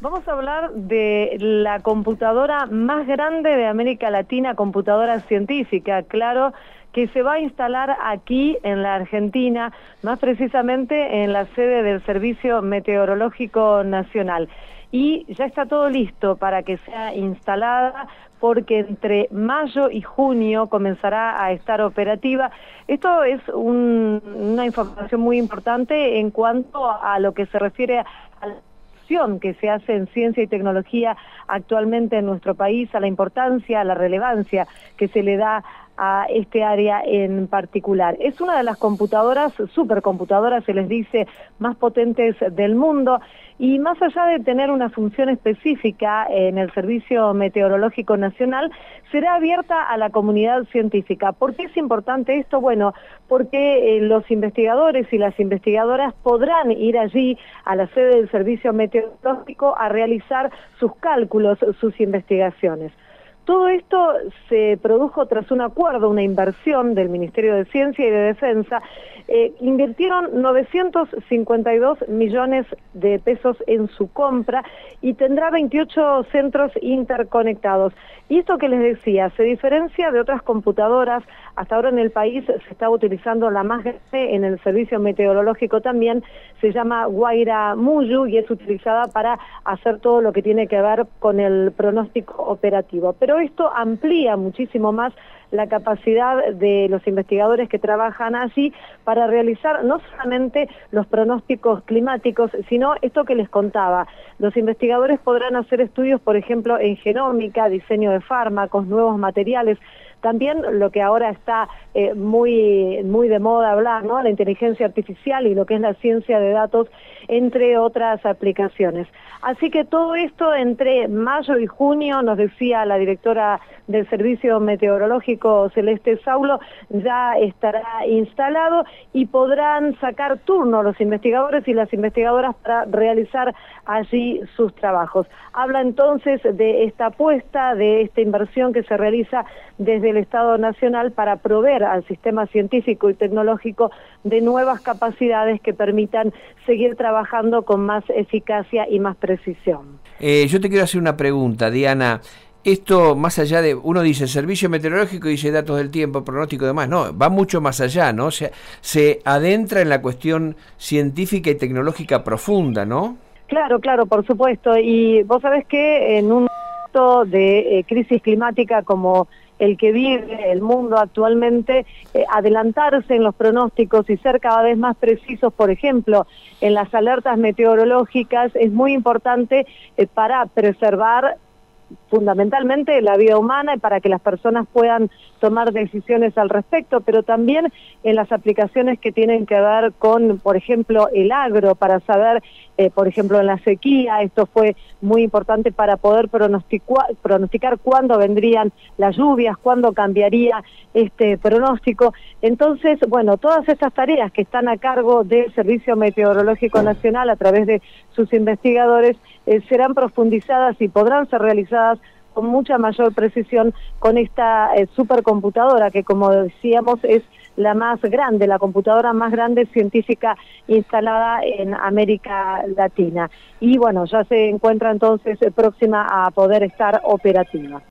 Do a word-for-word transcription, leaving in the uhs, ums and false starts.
Vamos a hablar de la computadora más grande de América Latina, computadora científica, claro, que se va a instalar aquí en la Argentina, más precisamente en la sede del Servicio Meteorológico Nacional. Y ya está todo listo para que sea instalada, porque entre mayo y junio comenzará a estar operativa. Esto es un, una información muy importante en cuanto a lo que se refiere a la que se hace en ciencia y tecnología actualmente en nuestro país, a la importancia, a la relevancia que se le da a este área en particular. Es una de las computadoras, supercomputadoras, se les dice, más potentes del mundo, y más allá de tener una función específica en el Servicio Meteorológico Nacional, será abierta a la comunidad científica. ¿Por qué es importante esto? Bueno, porque eh, los investigadores y las investigadoras podrán ir allí a la sede del Servicio Meteorológico a realizar sus cálculos, sus investigaciones. Todo esto se produjo tras un acuerdo, una inversión del Ministerio de Ciencia y de Defensa. Eh, invirtieron novecientos cincuenta y dos millones de pesos en su compra y tendrá veintiocho centros interconectados. Y esto que les decía, se diferencia de otras computadoras. Hasta ahora en el país se está utilizando la más grande en el Servicio Meteorológico también, se llama Guaira Muyu y es utilizada para hacer todo lo que tiene que ver con el pronóstico operativo. Pero esto amplía muchísimo más la capacidad de los investigadores que trabajan allí para realizar no solamente los pronósticos climáticos, sino esto que les contaba. Los investigadores podrán hacer estudios, por ejemplo, en genómica, diseño de fármacos, nuevos materiales. También lo que ahora está eh, muy, muy de moda hablar, ¿no? La inteligencia artificial y lo que es la ciencia de datos, entre otras aplicaciones. Así que todo esto entre mayo y junio, nos decía la directora del Servicio Meteorológico, Celeste Saulo, ya estará instalado y podrán sacar turno los investigadores y las investigadoras para realizar allí sus trabajos. Habla entonces de esta apuesta, de esta inversión que se realiza desde el Estado Nacional para proveer al sistema científico y tecnológico de nuevas capacidades que permitan seguir trabajando con más eficacia y más precisión. Eh, yo te quiero hacer una pregunta, Diana. Esto, más allá de, uno dice servicio meteorológico y dice datos del tiempo, pronóstico y demás, no, va mucho más allá, ¿no? O sea, se adentra en la cuestión científica y tecnológica profunda, ¿no? Claro, claro, por supuesto. Y vos sabés que en un momento de eh, crisis climática como el que vive el mundo actualmente, eh, adelantarse en los pronósticos y ser cada vez más precisos, por ejemplo, en las alertas meteorológicas, es muy importante eh, para preservar fundamentalmente la vida humana y para que las personas puedan tomar decisiones al respecto, pero también en las aplicaciones que tienen que ver con, por ejemplo, el agro, para saber, eh, por ejemplo, en la sequía, esto fue muy importante para poder pronosticar, pronosticar cuándo vendrían las lluvias, cuándo cambiaría este pronóstico. Entonces, bueno, todas estas tareas que están a cargo del Servicio Meteorológico Nacional a través de sus investigadores eh, serán profundizadas y podrán ser realizadas con mucha mayor precisión con esta eh, supercomputadora que, como decíamos, es la más grande, la computadora más grande científica instalada en América Latina. Y bueno, ya se encuentra entonces próxima a poder estar operativa.